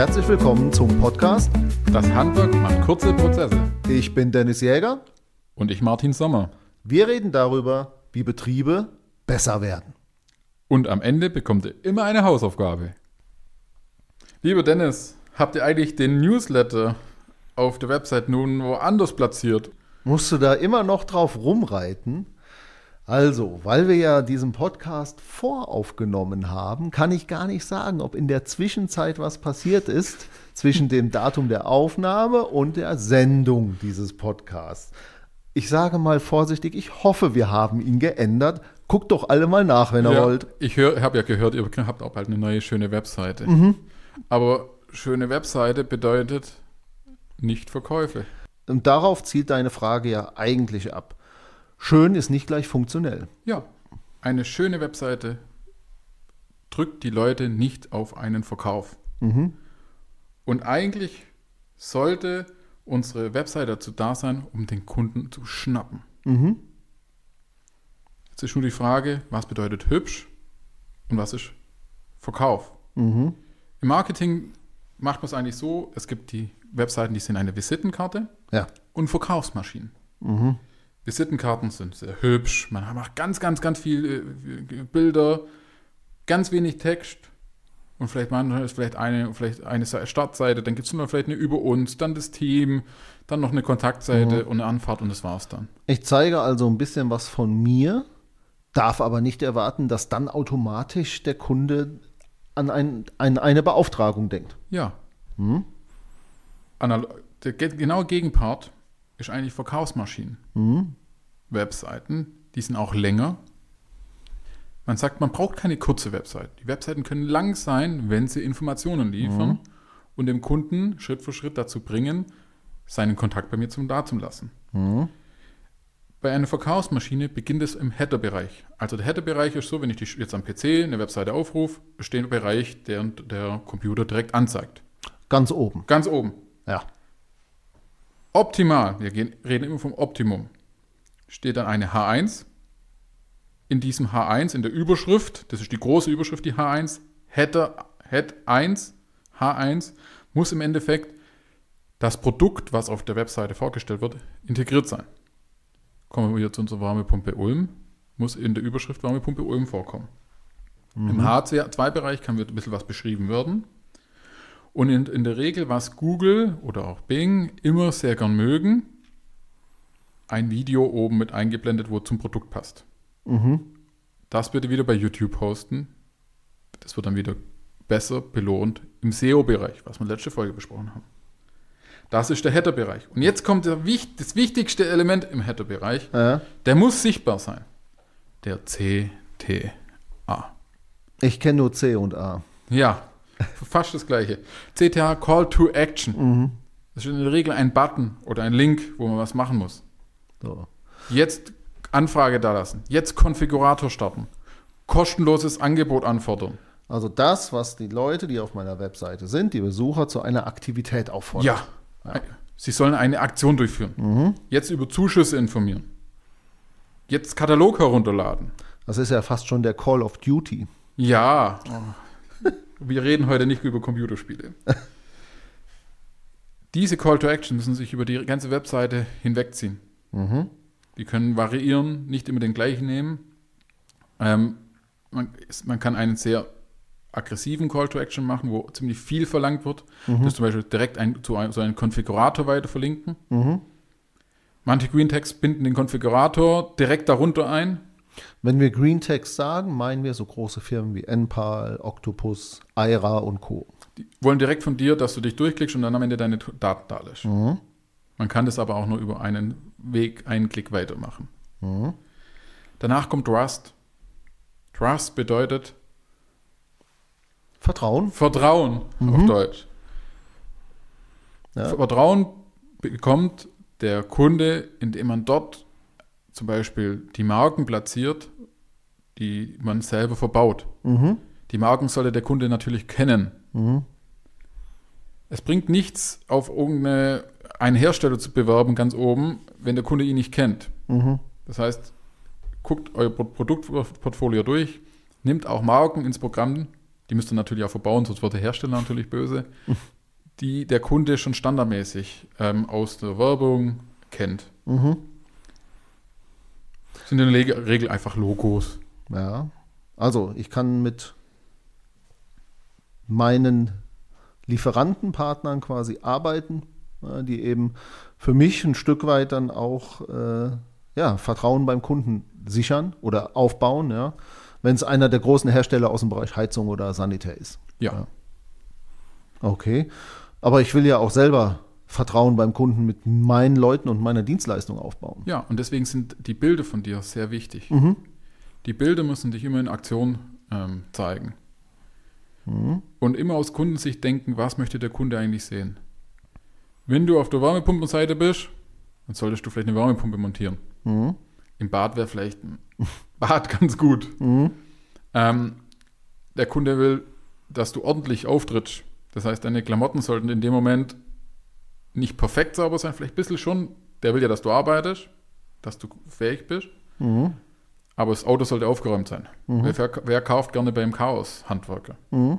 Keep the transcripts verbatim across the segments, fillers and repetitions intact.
herzlich willkommen zum Podcast Das Handwerk macht kurze Prozesse. Ich bin Dennis Jäger. Und ich Martin Sommer. Wir reden darüber, wie Betriebe besser werden. Und am Ende bekommt ihr immer eine Hausaufgabe. Lieber Dennis, habt ihr eigentlich den Newsletter auf der Website nun woanders platziert? Musst du da immer noch drauf rumreiten? Also, weil wir ja diesen Podcast voraufgenommen haben, kann ich gar nicht sagen, ob in der Zwischenzeit was passiert ist zwischen dem Datum der Aufnahme und der Sendung dieses Podcasts. Ich sage mal vorsichtig, ich hoffe, wir haben ihn geändert. Guckt doch alle mal nach, wenn ihr ja, wollt. Ich habe ja gehört, ihr habt auch bald eine neue schöne Webseite. Mhm. Aber schöne Webseite bedeutet nicht Verkäufe. Und darauf zielt deine Frage ja eigentlich ab. Schön ist nicht gleich funktionell. Ja, eine schöne Webseite drückt die Leute nicht auf einen Verkauf. Mhm. Und eigentlich sollte unsere Webseite dazu da sein, um den Kunden zu schnappen. Mhm. Jetzt ist nur die Frage, was bedeutet hübsch und was ist Verkauf? Mhm. Im Marketing macht man es eigentlich so, es gibt die Webseiten, die sind eine Visitenkarte Ja. und Verkaufsmaschinen. Mhm. Visitenkarten sind sehr hübsch, man macht ganz, ganz, ganz viele Bilder, ganz wenig Text und vielleicht manchmal ist vielleicht eine, vielleicht eine Startseite, dann gibt es noch vielleicht eine über uns, dann das Team, dann noch eine Kontaktseite Mhm. und eine Anfahrt und das war's dann. Ich zeige also ein bisschen was von mir, darf aber nicht erwarten, dass dann automatisch der Kunde an ein, an eine Beauftragung denkt. Ja. Mhm. Anal- der ge- genaue Gegenpart ist eigentlich Verkaufsmaschinen. Mhm. Webseiten, die sind auch länger. Man sagt, man braucht keine kurze Website. Die Webseiten können lang sein, wenn sie Informationen liefern Mhm. und dem Kunden Schritt für Schritt dazu bringen, seinen Kontakt bei mir zum dazulassen. Mhm. Bei einer Verkaufsmaschine beginnt es im Header-Bereich. Also der Header-Bereich ist so, wenn ich die jetzt am P C eine Webseite aufrufe, steht ein Bereich, der der Computer direkt anzeigt. Ganz oben. Ganz oben. Ja. Optimal, wir gehen, reden immer vom Optimum, steht dann eine H eins. In diesem H eins, in der Überschrift, das ist die große Überschrift, die H eins, Header, Head eins, H eins, muss im Endeffekt das Produkt, was auf der Webseite vorgestellt wird, integriert sein. Kommen wir wieder zu unserer Wärmepumpe Ulm, muss in der Überschrift Wärmepumpe Ulm vorkommen. Mhm. Im H zwei Bereich kann ein bisschen was beschrieben werden. Und in, in der Regel, was Google oder auch Bing immer sehr gern mögen, ein Video oben mit eingeblendet, wo zum Produkt passt. Mhm. Das bitte wieder bei YouTube posten. Das wird dann wieder besser belohnt im S E O-Bereich, was wir letzte Folge besprochen haben. Das ist der Header-Bereich. Und jetzt kommt der, das wichtigste Element im Header-Bereich. Ja. Der muss sichtbar sein. Der C T A. Ich kenne nur C und A. Ja, fast das gleiche. C T A, Call to Action. Mhm. Das ist in der Regel ein Button oder ein Link, wo man was machen muss. So. Jetzt Anfrage da lassen. Jetzt Konfigurator starten. Kostenloses Angebot anfordern. Also das, was die Leute, die auf meiner Webseite sind, die Besucher, zu einer Aktivität auffordert. Ja. ja. Sie sollen eine Aktion durchführen. Mhm. Jetzt über Zuschüsse informieren. Jetzt Katalog herunterladen. Das ist ja fast schon der Call of Duty. Ja. Wir reden heute nicht über Computerspiele. Diese Call to Action müssen sich über die ganze Webseite hinwegziehen. Mhm. Die können variieren, nicht immer den gleichen nehmen. Ähm, man, man kann einen sehr aggressiven Call to Action machen, wo ziemlich viel verlangt wird. Mhm. Das zum Beispiel direkt ein, zu einem, so einen Konfigurator weiter verlinken. Mhm. Manche Green Tags binden den Konfigurator direkt darunter ein. Wenn wir Green Text sagen, meinen wir so große Firmen wie Enpal, Octopus, Aira und Co. Die wollen direkt von dir, dass du dich durchklickst und dann am Ende deine Daten da lässt. Mhm. Man kann das aber auch nur über einen Weg, einen Klick weitermachen. Mhm. Danach kommt Trust. Trust bedeutet Vertrauen. Vertrauen Mhm. auf Deutsch. Ja. Vertrauen bekommt der Kunde, indem man dort zum Beispiel die Marken platziert, die man selber verbaut. Mhm. Die Marken sollte der Kunde natürlich kennen. Mhm. Es bringt nichts, auf irgendeine einen Hersteller zu bewerben, ganz oben, wenn der Kunde ihn nicht kennt. Mhm. Das heißt, guckt euer Produktportfolio durch, nimmt auch Marken ins Programm, die müsst ihr natürlich auch verbauen, sonst wird der Hersteller natürlich böse, die der Kunde schon standardmäßig ähm, aus der Werbung kennt. Mhm. Sind in der Regel einfach Logos. Ja, also ich kann mit meinen Lieferantenpartnern quasi arbeiten, ja, die eben für mich ein Stück weit dann auch äh, ja, Vertrauen beim Kunden sichern oder aufbauen, ja, wenn es einer der großen Hersteller aus dem Bereich Heizung oder Sanitär ist. Ja. ja. Okay, aber ich will ja auch selber Vertrauen beim Kunden mit meinen Leuten und meiner Dienstleistung aufbauen. Ja, und deswegen sind die Bilder von dir sehr wichtig. Mhm. Die Bilder müssen dich immer in Aktion ähm, zeigen. Mhm. Und immer aus Kundensicht denken, was möchte der Kunde eigentlich sehen? Wenn du auf der Wärmepumpenseite bist, dann solltest du vielleicht eine Wärmepumpe montieren. Mhm. Im Bad wäre vielleicht ein Bad ganz gut. Mhm. Ähm, der Kunde will, dass du ordentlich auftrittst. Das heißt, deine Klamotten sollten in dem Moment nicht perfekt sauber sein, vielleicht ein bisschen schon. Der will ja, dass du arbeitest, dass du fähig bist. Mhm. Aber das Auto sollte aufgeräumt sein. Mhm. Wer, wer kauft gerne beim Chaos Handwerker? Mhm.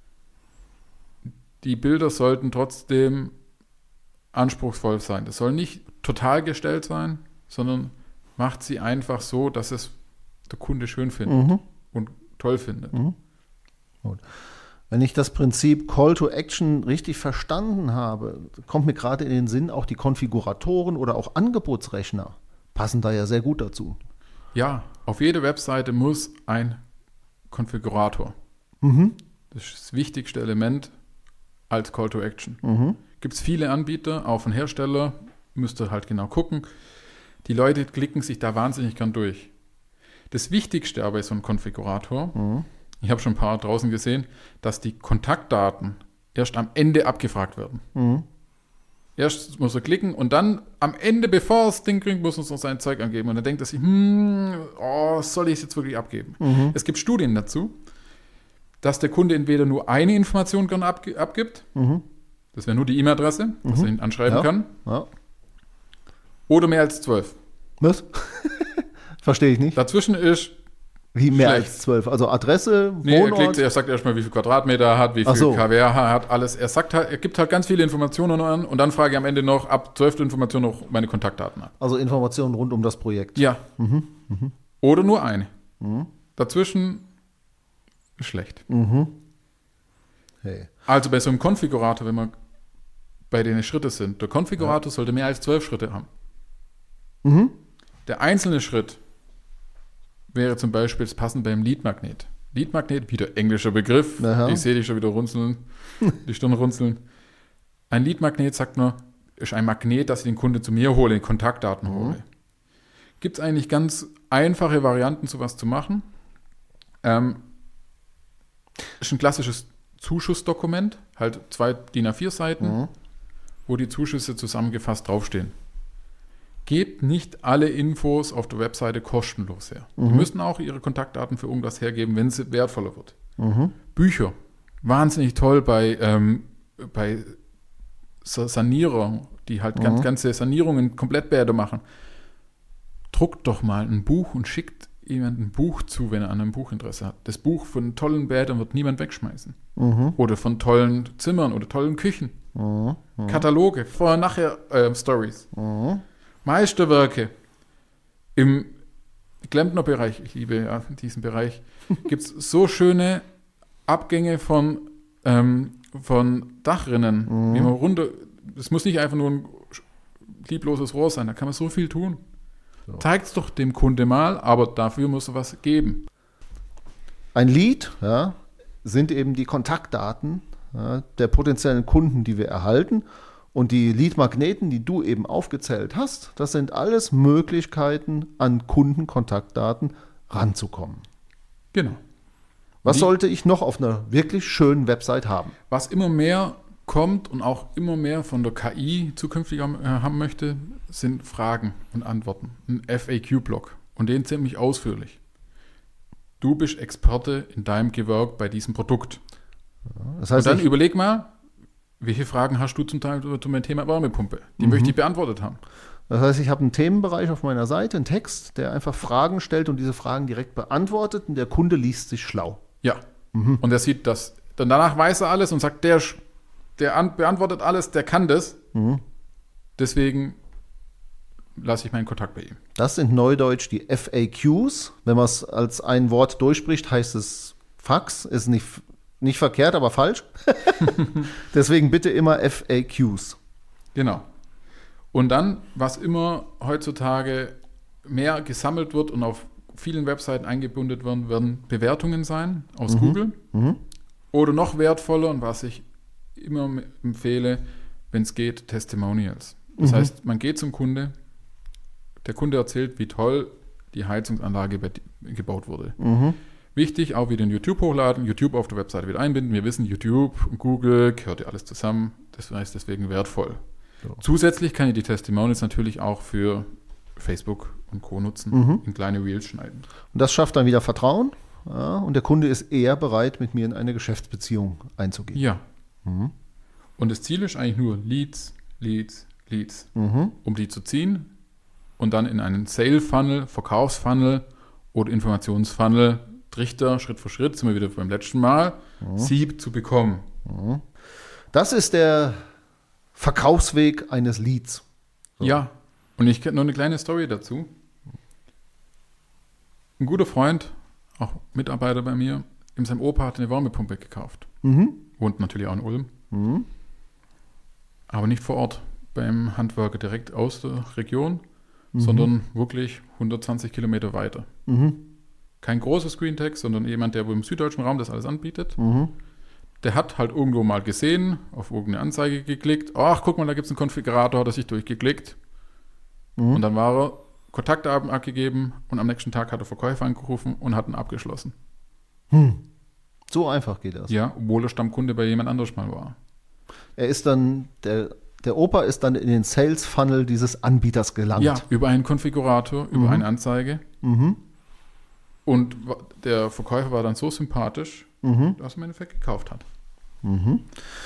Die Bilder sollten trotzdem anspruchsvoll sein. Das soll nicht total gestellt sein, sondern macht sie einfach so, dass es der Kunde schön findet Mhm. und toll findet. Mhm. Gut. Wenn ich das Prinzip Call to Action richtig verstanden habe, kommt mir gerade in den Sinn, auch die Konfiguratoren oder auch Angebotsrechner passen da ja sehr gut dazu. Ja, auf jede Webseite muss ein Konfigurator. Mhm. Das ist das wichtigste Element als Call to Action. Mhm. Gibt es viele Anbieter, auch von Hersteller, müsst ihr halt genau gucken. Die Leute klicken sich da wahnsinnig gern durch. Das Wichtigste aber ist so ein Konfigurator, Mhm. ich habe schon ein paar draußen gesehen, dass die Kontaktdaten erst am Ende abgefragt werden. Mhm. Erst muss er klicken und dann am Ende, bevor er das Ding kriegt, muss er noch sein Zeug angeben. Und dann denkt er sich, hm, oh, soll ich es jetzt wirklich abgeben? Mhm. Es gibt Studien dazu, dass der Kunde entweder nur eine Information gerne abg- abgibt, Mhm. das wäre nur die E-Mail-Adresse, dass Mhm. er ihn anschreiben Ja. kann, Ja. oder mehr als zwölf. Was? Verstehe ich nicht. Dazwischen ist, Wie mehr schlecht. als zwölf? Also Adresse, nee, er, Wohnort? klickt, er sagt erstmal, wie viel Quadratmeter er hat, wie Ach viel so. K W er hat, alles. Er sagt halt, er gibt halt ganz viele Informationen an und dann frage ich am Ende noch ab zwölfte Information noch meine Kontaktdaten ab. Also Informationen rund um das Projekt. Ja. Mhm. Mhm. Oder nur eine. Mhm. Dazwischen ist schlecht. Mhm. Hey. Also bei so einem Konfigurator, wenn wir bei den Schritte sind, der Konfigurator sollte mehr als zwölf Schritte haben. Mhm. Der einzelne Schritt wäre zum Beispiel das passend beim Leadmagnet. Leadmagnet, wieder englischer Begriff. Aha. Ich sehe dich schon wieder runzeln, die Stirn runzeln. Ein Leadmagnet sagt nur, ist ein Magnet, dass ich den Kunden zu mir hole, die Kontaktdaten Mhm. hole. Gibt es eigentlich ganz einfache Varianten, sowas zu machen? Ähm, ist ein klassisches Zuschussdokument, halt zwei D I N A vier Seiten, Mhm. wo die Zuschüsse zusammengefasst draufstehen. Gebt nicht alle Infos auf der Webseite kostenlos her. Die Mhm. müssen auch ihre Kontaktdaten für irgendwas hergeben, wenn es wertvoller wird. Mhm. Bücher, wahnsinnig toll bei, ähm, bei Sa- Sanierern, die halt ganz, Mhm. ganze Sanierungen Komplettbäder machen. Druckt doch mal ein Buch und schickt jemand ein Buch zu, wenn er an einem Buch Interesse hat. Das Buch von tollen Bädern wird niemand wegschmeißen. Mhm. Oder von tollen Zimmern oder tollen Küchen. Mhm. Mhm. Kataloge, Vorher-Nachher äh, Stories. Mhm. Meisterwerke. Im Klempnerbereich, ich liebe ja diesen Bereich, gibt es so schöne Abgänge von, ähm, von Dachrinnen, Mhm. wie man runter, das muss nicht einfach nur ein liebloses Rohr sein, da kann man so viel tun. So. Zeigt es doch dem Kunde mal, aber dafür muss er was geben. Ein Lead, ja, sind eben die Kontaktdaten, ja, der potenziellen Kunden, die wir erhalten. Und die Lead-Magneten, die du eben aufgezählt hast, das sind alles Möglichkeiten, an Kundenkontaktdaten ranzukommen. Genau. Was Die- sollte ich noch auf einer wirklich schönen Website haben? Was immer mehr kommt und auch immer mehr von der K I zukünftig haben, äh, haben möchte, sind Fragen und Antworten. Ein F A Q-Blog. Und den ziemlich ausführlich. Du bist Experte in deinem Gewerk bei diesem Produkt. Das Und heißt, dann ich, überleg mal, welche Fragen hast du zum Teil zu dem Thema Wärmepumpe? Die Mhm. möchte ich beantwortet haben. das heißt, ich habe einen Themenbereich auf meiner Seite, einen Text, der einfach Fragen stellt und diese Fragen direkt beantwortet und der Kunde liest sich schlau. Ja. Mhm. Und er sieht das. Dann danach weiß er alles und sagt, der, der an, beantwortet alles, der kann das. Mhm. Deswegen lasse ich meinen Kontakt bei ihm. Das sind neudeutsch die F A Qs. Wenn man es als ein Wort durchspricht, heißt es Fax. Ist nicht, nicht verkehrt, aber falsch. Deswegen bitte immer F A Qs. Genau. Und dann, was immer heutzutage mehr gesammelt wird und auf vielen Webseiten eingebunden werden, werden Bewertungen sein aus Mhm. Google. Mhm. Oder noch wertvoller und was ich immer empfehle, wenn es geht, Testimonials. Das Mhm. heißt, man geht zum Kunde, der Kunde erzählt, wie toll die Heizungsanlage bei, gebaut wurde. Mhm. Wichtig, auch wieder in YouTube hochladen, YouTube auf der Webseite wieder einbinden. Wir wissen, YouTube und Google gehört ja alles zusammen. Das heißt deswegen wertvoll. Ja. Zusätzlich kann ich die Testimonials natürlich auch für Facebook und Co. nutzen, Mhm. in kleine Reels schneiden. Und das schafft dann wieder Vertrauen. Ja, und der Kunde ist eher bereit, mit mir in eine Geschäftsbeziehung einzugehen. Ja. Mhm. Und das Ziel ist eigentlich nur Leads, Leads, Leads, Mhm. um die zu ziehen und dann in einen Sale-Funnel, Verkaufsfunnel oder Informationsfunnel, Trichter, Schritt für Schritt, sind wir wieder beim letzten Mal, Mhm. Sieb zu bekommen. Mhm. Das ist der Verkaufsweg eines Leads. So. Ja, und ich kenne noch eine kleine Story dazu. Ein guter Freund, auch Mitarbeiter bei mir, in seinem Opa hat eine Wärmepumpe gekauft. Mhm. Wohnt natürlich auch in Ulm, Mhm. aber nicht vor Ort beim Handwerker direkt aus der Region, Mhm. sondern wirklich hundertzwanzig Kilometer weiter. Mhm. Kein großer Screen-Text, sondern jemand, der wohl im süddeutschen Raum das alles anbietet. Mhm. Der hat halt irgendwo mal gesehen, auf irgendeine Anzeige geklickt. Ach, guck mal, da gibt es einen Konfigurator, hat er sich durchgeklickt. Mhm. Und dann war er Kontaktdaten abgegeben und am nächsten Tag hat er Verkäufer angerufen und hat ihn abgeschlossen. Hm. So einfach geht das. Ja, obwohl er Stammkunde bei jemand anderes mal war. Er ist dann, der, der Opa ist dann in den Sales Funnel dieses Anbieters gelangt. Ja, über einen Konfigurator, über Mhm. eine Anzeige. Mhm. Und wa- der Verkäufer war dann so sympathisch, Mhm. dass er im Endeffekt gekauft hat. Mhm.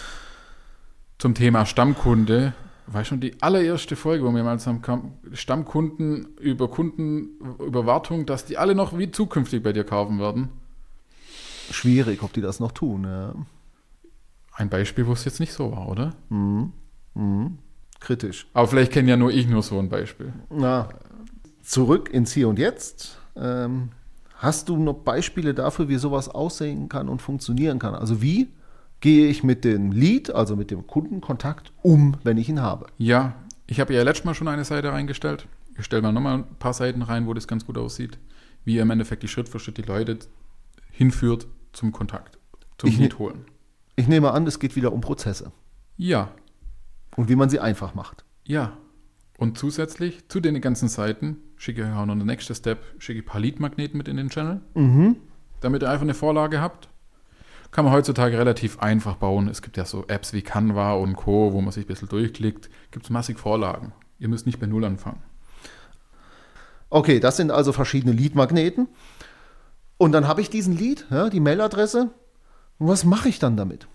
Zum Thema Stammkunde, war schon die allererste Folge, wo wir mal zusammen kamen, Stammkunden über Kunden, über Wartung, dass die alle noch wie zukünftig bei dir kaufen werden. Schwierig, ob die das noch tun. Ja. Ein Beispiel, wo es jetzt nicht so war, oder? Mhm. Mhm. Kritisch. Aber vielleicht kenne ja nur ich nur so ein Beispiel. Na, zurück ins Hier und Jetzt. Ähm, hast du noch Beispiele dafür, wie sowas aussehen kann und funktionieren kann? Also wie gehe ich mit dem Lead, also mit dem Kundenkontakt, um, wenn ich ihn habe? Ja, ich habe ja letztes Mal schon eine Seite reingestellt. Ich stelle mal nochmal ein paar Seiten rein, wo das ganz gut aussieht. Wie ihr im Endeffekt die Schritt für Schritt die Leute hinführt zum Kontakt, zum Ich- Lead holen. Ich nehme an, es geht wieder um Prozesse Ja, und wie man sie einfach macht. ja. Und zusätzlich zu den ganzen Seiten schicke ich auch noch den nächsten Step, schicke ich ein paar Lead-Magneten mit in den Channel, Mhm. damit ihr einfach eine Vorlage habt. Kann man heutzutage relativ einfach bauen. Es gibt ja so Apps wie Canva und Co., wo man sich ein bisschen durchklickt. Gibt es massig Vorlagen. Ihr müsst nicht bei Null anfangen. Okay, das sind also verschiedene Lead-Magneten. Und dann habe ich diesen Lead, ja, die Mailadresse. Und was mache ich dann damit?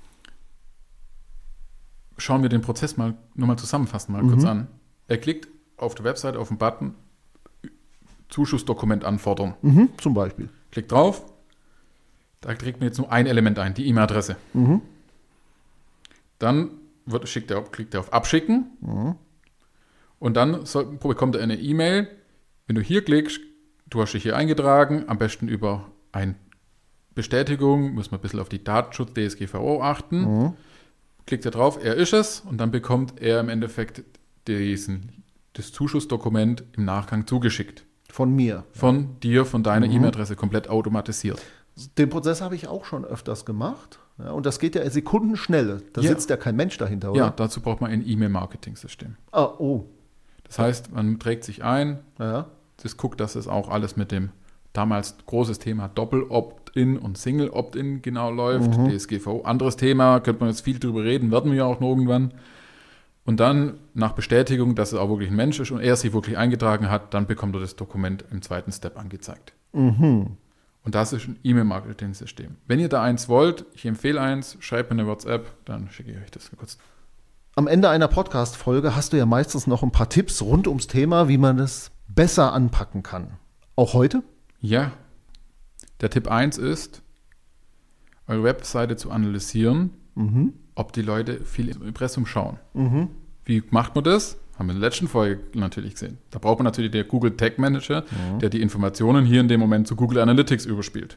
Schauen wir den Prozess mal nur mal zusammenfassen, mal Mhm. kurz an. Er klickt auf der Website auf den Button Zuschussdokument anfordern. Mhm, zum Beispiel. Klickt drauf. Da trägt mir jetzt nur ein Element ein, die E-Mail-Adresse. Mhm. Dann wird, schickt er, klickt er auf Abschicken. Mhm. Und dann soll, bekommt er eine E-Mail. Wenn du hier klickst, du hast dich hier eingetragen, am besten über eine Bestätigung, muss man ein bisschen auf die Datenschutz D S G V O achten. Mhm. Klickt er drauf, er ist es und dann bekommt er im Endeffekt diesen, das Zuschussdokument im Nachgang zugeschickt. Von mir. Von dir, von deiner Mhm. E-Mail-Adresse, komplett automatisiert. Den Prozess habe ich auch schon öfters gemacht. Ja, und das geht ja sekundenschnelle. Da Ja. sitzt ja kein Mensch dahinter, oder? Ja, dazu braucht man ein E-Mail-Marketing-System. Ah, oh. Das heißt, man trägt sich ein, Ja. das guckt, dass es auch alles mit dem damals großes Thema Doppel-Opt-in und Single-Opt-in genau läuft. Mhm. D S G V O, anderes Thema, könnte man jetzt viel drüber reden, werden wir ja auch noch irgendwann. Und dann nach Bestätigung, dass es auch wirklich ein Mensch ist und er sich wirklich eingetragen hat, dann bekommt er das Dokument im zweiten Step angezeigt. Mhm. Und das ist ein E-Mail-Marketing-System. Wenn ihr da eins wollt, ich empfehle eins, schreibt mir eine WhatsApp, dann schicke ich euch das kurz. Am Ende einer Podcast-Folge hast du ja meistens noch ein paar Tipps rund ums Thema, wie man es besser anpacken kann. Auch heute? Ja, der Tipp eins ist, eure Webseite zu analysieren, Mhm. ob die Leute viel im Impressum schauen. Mhm. Wie macht man das? Haben wir in der letzten Folge natürlich gesehen. Da braucht man natürlich den Google Tag Manager, Mhm. der die Informationen hier in dem Moment zu Google Analytics überspielt.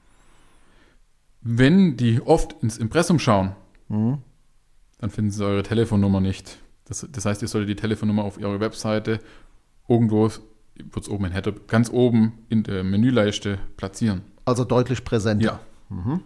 Wenn die oft ins Impressum schauen, Mhm. dann finden sie eure Telefonnummer nicht. Das, das heißt, ihr solltet die Telefonnummer auf eurer Webseite irgendwo, wird es oben in Header, ganz oben in der Menüleiste platzieren. Also deutlich präsenter. Ja. Mhm.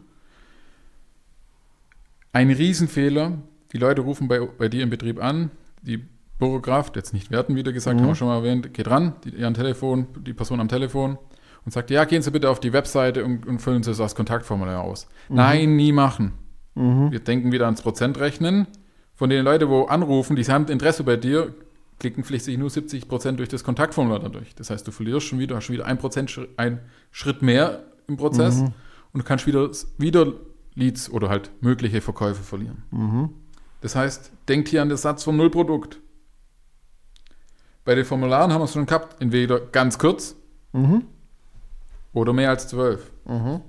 Ein Riesenfehler, die Leute rufen bei, bei dir im Betrieb an, die Bürokraft, jetzt nicht werten, wie gesagt, Mhm. haben wir schon mal erwähnt, geht ran, die, ihr am Telefon, die Person am Telefon und sagt, ja, gehen Sie bitte auf die Webseite und, und füllen Sie das Kontaktformular aus. Mhm. Nein, nie machen. Mhm. Wir denken wieder ans Prozentrechnen. Von den Leuten, wo anrufen, die haben Interesse bei dir, klicken pflichtig nur siebzig Prozent durch das Kontaktformular dadurch. Das heißt, du verlierst schon wieder, hast schon wieder ein Prozent, ein Schritt mehr im Prozess Mhm. und du kannst wieder, wieder Leads oder halt mögliche Verkäufe verlieren. Mhm. Das heißt, denkt hier an den Satz vom Nullprodukt. Bei den Formularen haben wir es schon gehabt, entweder ganz kurz Mhm. oder mehr als zwölf. Mhm.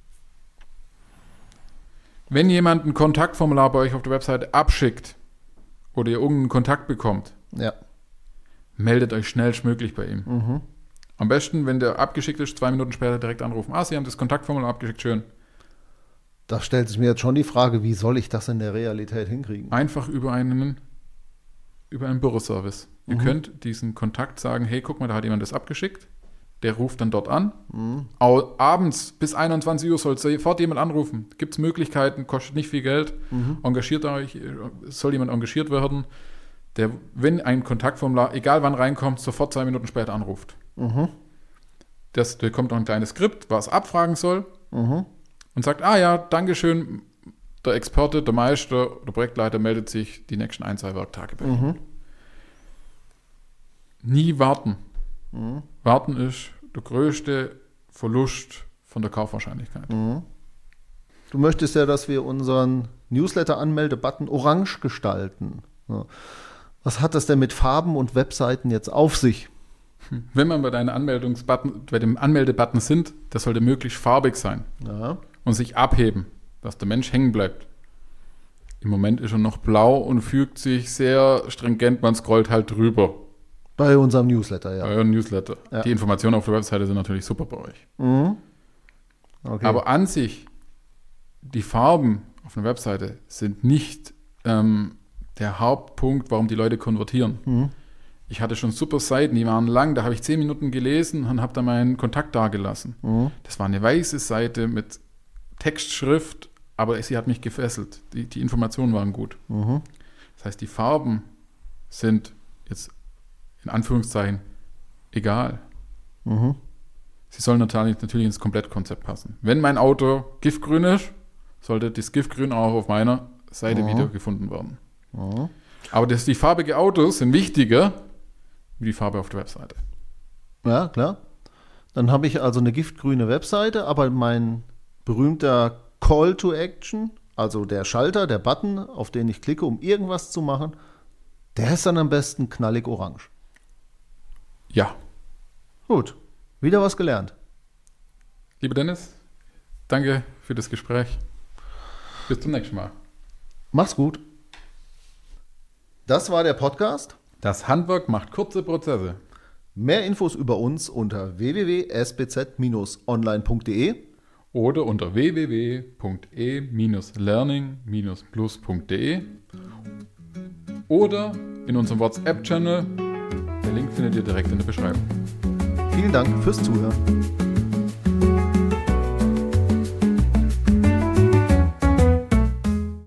Wenn jemand ein Kontaktformular bei euch auf der Webseite abschickt oder ihr irgendeinen Kontakt bekommt, Ja. meldet euch schnellstmöglich bei ihm. Mhm. Am besten, wenn der abgeschickt ist, zwei Minuten später direkt anrufen. Ah, Sie haben das Kontaktformular abgeschickt, schön. Da stellt sich mir jetzt schon die Frage, wie soll ich das in der Realität hinkriegen? Einfach über einen, über einen Büroservice. Ihr Mhm. könnt diesen Kontakt sagen, hey, guck mal, da hat jemand das abgeschickt. Der ruft dann dort an. Mhm. Au- Abends bis einundzwanzig Uhr soll sofort jemand anrufen. Gibt es Möglichkeiten, kostet nicht viel Geld. Mhm. Engagiert euch, soll jemand engagiert werden, der, wenn ein Kontaktformular, egal wann reinkommt, sofort zwei Minuten später anruft. Mhm. Das, da kommt noch ein kleines Skript, was abfragen soll Mhm. und sagt, ah ja, Dankeschön, der Experte, der Meister, der Projektleiter meldet sich die nächsten ein, zwei Werktage bei Ihnen. Mhm. Nie warten. Mhm. Warten ist der größte Verlust von der Kaufwahrscheinlichkeit. Mhm. Du möchtest ja, dass wir unseren Newsletter-Anmelde-Button orange gestalten. Ja. Was hat das denn mit Farben und Webseiten jetzt auf sich? Wenn man bei deinen Anmeldungsbutton, bei dem Anmeldebutton sind, das sollte möglichst farbig sein Ja. und sich abheben, dass der Mensch hängen bleibt. Im Moment ist er noch blau und fügt sich sehr stringent, man scrollt halt drüber. Bei unserem Newsletter, ja. Bei eurem Newsletter. Ja. Die Informationen auf der Webseite sind natürlich super bei euch. Mhm. Okay. Aber an sich, die Farben auf einer Webseite sind nicht ähm, der Hauptpunkt, warum die Leute konvertieren. Mhm. Ich hatte schon super Seiten, die waren lang, da habe ich zehn Minuten gelesen und habe da meinen Kontakt dagelassen. Mhm. Das war eine weiße Seite mit Textschrift, aber sie hat mich gefesselt. Die, die Informationen waren gut. Mhm. Das heißt, die Farben sind jetzt in Anführungszeichen egal. Mhm. Sie sollen natürlich, natürlich ins Komplettkonzept passen. Wenn mein Auto giftgrün ist, sollte das Giftgrün auch auf meiner Seite Mhm. wieder gefunden werden. Mhm. Aber das, die farbige Autos sind wichtiger wie die Farbe auf der Webseite. Ja, klar. Dann habe ich also eine giftgrüne Webseite, aber mein berühmter Call to Action, also der Schalter, der Button, auf den ich klicke, um irgendwas zu machen, der ist dann am besten knallig orange. Ja. Gut, wieder was gelernt. Lieber Dennis, danke für das Gespräch. Bis zum nächsten Mal. Mach's gut. Das war der Podcast. Das Handwerk macht kurze Prozesse. Mehr Infos über uns unter w w w punkt s b z Bindestrich online punkt d e Oder unter w w w punkt e learning plus punkt d e oder in unserem WhatsApp-Channel. Der Link findet ihr direkt in der Beschreibung. Vielen Dank fürs Zuhören.